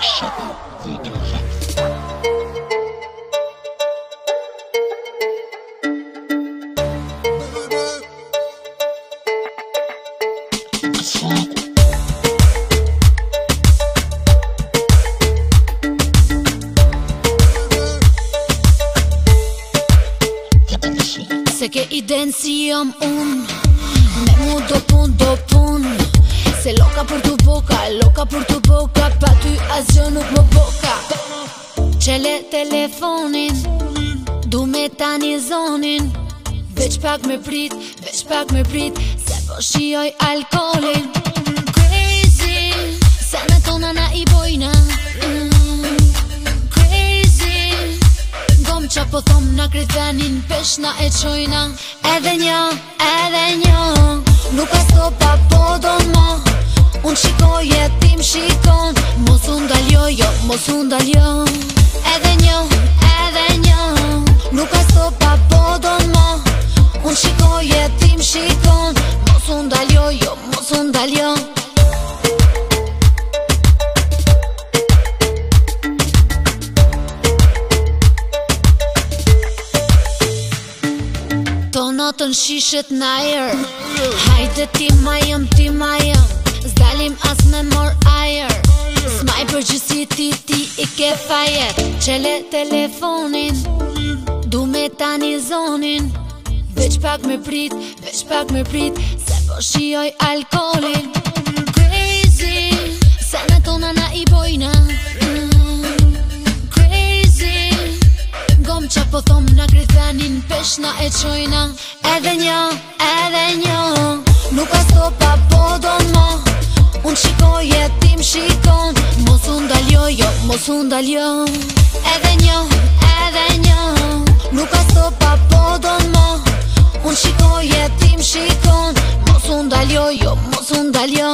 Se ke iden si jam unë, me mu do pun se loka për t'u boka, pa ty asgjë nuk më boka. Qele telefonin, du me tani zonin, veç pak me prit, se po shioj alkoholin. Crazy, se me tona na I bojna, qa po thom na kretenin pesh na e qojna. Edhe një nuk ka stopa po don mo, unë shikoje tim shikon, mos undaljo jo, mos undaljo. Edhe një nuk ka stopa po don mo, unë shikoje tim shikon, mos undaljo jo, mos undaljo. Natën shishet n'ajer, hajde ti ma jëm, zdalim as me mor ajer, s'maj përgjësi ti I ke fajet. Qele telefonin, du me tani zonin, veç pak me prit, se po shioj alkoholin. Crazy, se me tona na I bojna, qa po thom na krethenin pesh na e qojna. Edhe një nuk ka stopa po don mo, unë shikoje tim shikon, mos undaljo jo, mos undaljo. Edhe një nuk ka stopa po don mo, unë shikoje tim shikon, mos undaljo jo, mos undaljo.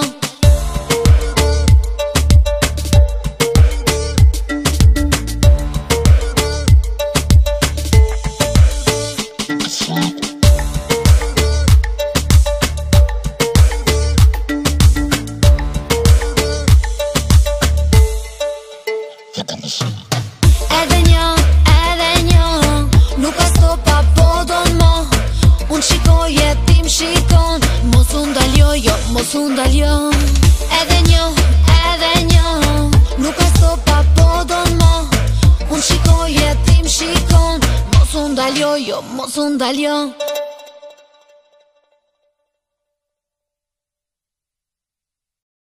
Edhe një nuk ka stopa po don mo, unë shikoje tim shikon, mos undaljo jo, mos undaljo. Edhe një nuk ka stopa po don mo, unë shikoje tim shikon, mos undaljo jo, mos undaljo.